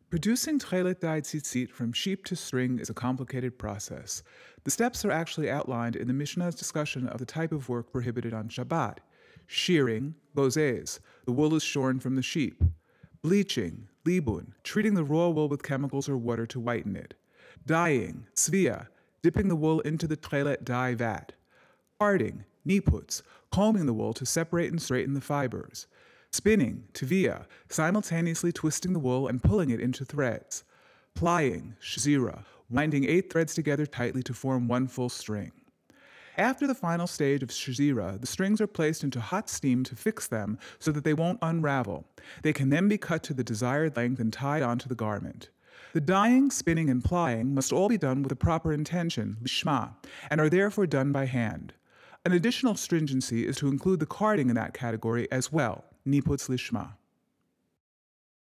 Producing tchelet dyed tzitzit from sheep to string is a complicated process. The steps are actually outlined in the Mishnah's discussion of the type of work prohibited on Shabbat. Shearing, gozes, the wool is shorn from the sheep. Bleaching, libun, treating the raw wool with chemicals or water to whiten it. Dyeing, svia, dipping the wool into the tchelet dye vat. Carding, niputz, combing the wool to separate and straighten the fibers. Spinning, tevia, simultaneously twisting the wool and pulling it into threads. Plying, shzira, winding 8 threads together tightly to form one full string. After the final stage of shzira, the strings are placed into hot steam to fix them so that they won't unravel. They can then be cut to the desired length and tied onto the garment. The dyeing, spinning, and plying must all be done with a proper intention, lishma, and are therefore done by hand. An additional stringency is to include the carding in that category as well, niputz lishma.